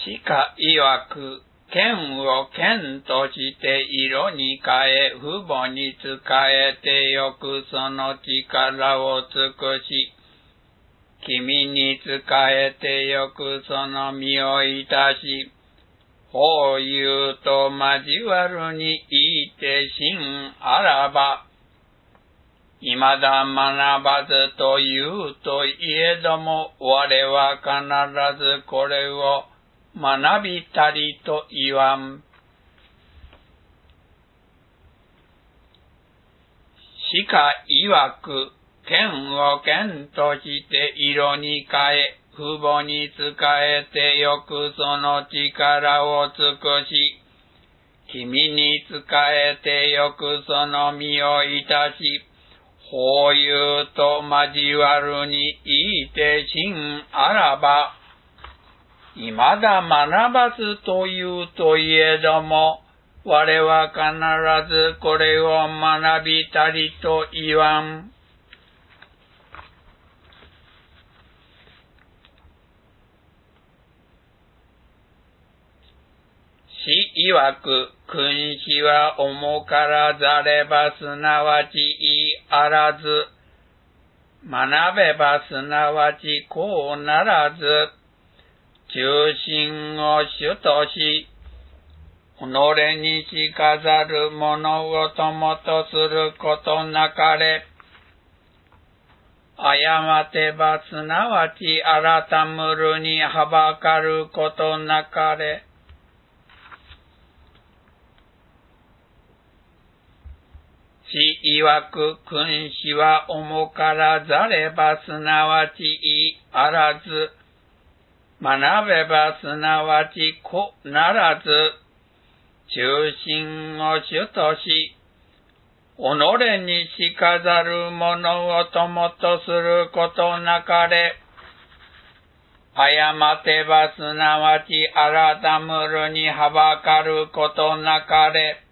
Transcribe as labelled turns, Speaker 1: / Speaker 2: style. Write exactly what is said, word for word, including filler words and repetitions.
Speaker 1: しか曰く、剣を剣として色に変え、父母に仕えてよくその力を尽くし、君に仕えてよくその身をいたし、法友と交わるにいて真あらば、未だ学ばずと言うといえども、我は必ずこれを学びたりと言わん。しか曰く、剣を剣として色に変え、父母に仕えてよくその力を尽くし、君に仕えてよくその身をいたし、法友と交わるにいて真あらば、未だ学ばずと言うといえども、我は必ずこれを学びたりと言わん。し曰く、君子は重からざればすなわち言いあらず、学べばすなわちこうならず、中心を主とし、己にしかざる物事もとすることなかれ、誤てばすなわち改むるにはばかることなかれ。し曰く、君子は重からざればすなわち言いあらず、学べばすなわちこならず、中心を主とし、己にしかざる物事もとすることなかれ、誤てばすなわち改むるにはばかることなかれ。